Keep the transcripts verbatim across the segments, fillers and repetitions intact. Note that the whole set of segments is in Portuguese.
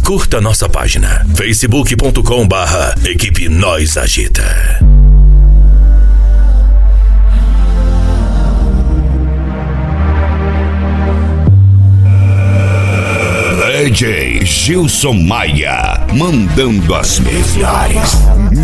curta nossa página facebook ponto com barra Equipe Nós Agita. D J Gilson Maia, mandando as melhores.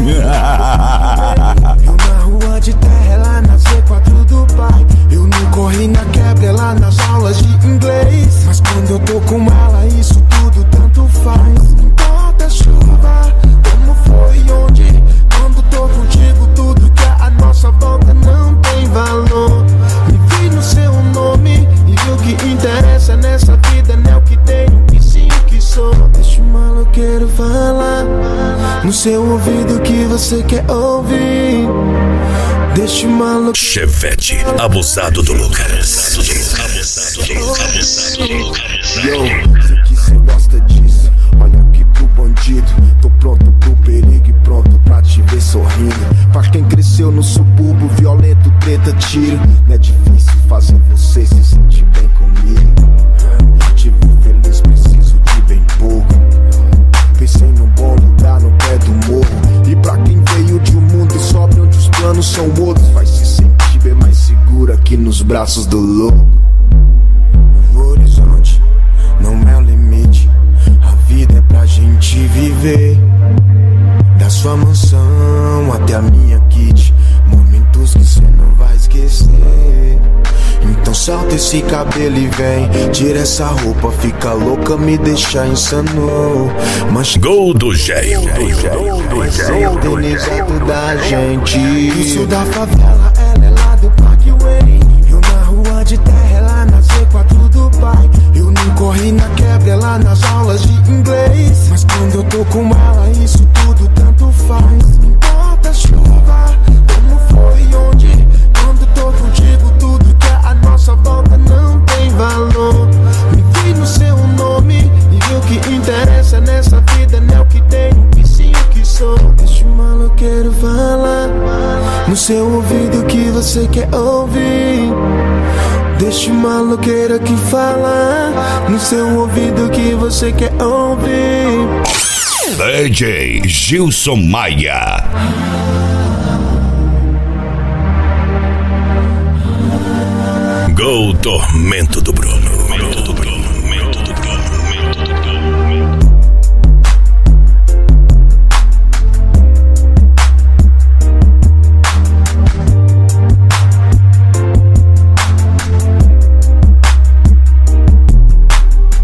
Eu na rua de terra, lá na C quatro do pai. Eu não corri na quebra, lá nas aulas de inglês. Mas quando eu tô com ela, isso tudo tanto faz. Não importa a chuva, como foi e onde. Quando tô contigo, tudo que é a nossa volta não tem valor. Me vi no seu nome e vi o que interessa nessa vida, né? O que tenho e sim o que sou. Deixa o maloqueiro falar no seu ouvido que você quer ouvir. Deixa o maluco. Chevette, abusado do Lucas. Abusado do Lucas. Yo, sei que cê gosta disso. Olha aqui pro bandido. Tô pronto pro perigo e pronto pra te ver sorrindo. Pra quem cresceu no subúrbio, violento, treta, tiro. Não é difícil fazer você se sentir bem comigo. Te vi feliz, preciso de bem pouco. Pensei num bom lugar no pé do morro. E pra quem veio de um mundo sobre onde os planos são outros, vai se sentir bem mais seguro aqui nos braços do louco. O horizonte não é o limite. A vida é pra gente viver. Da sua mansão até a minha kit. Momentos que cê não vai esquecer. Então solta esse cabelo e vem. Tira essa roupa, fica louca, me deixa insano. Mancha... Gol do Géio. Organizado da gente. Isso da favela, ela é lá do Parkway. Eu na rua de terra, ela na C quatro do pai. Eu não corri na quebra, ela nas aulas de inglês. Mas quando eu tô com ela, isso tudo tanto faz. Não importa a chuva, como foi e onde. Quando tô contigo, tudo que é a nossa volta não tem valor. Me vi no seu nome e vi o que interessa nessa vida, né? O que tenho e sim o que sou. Deixa o maloqueiro falar no seu ouvido que você quer ouvir. Deixa o maloqueiro aqui falar no seu ouvido que você quer ouvir. D J Gilson Maia. Gol Tormento do Bruno.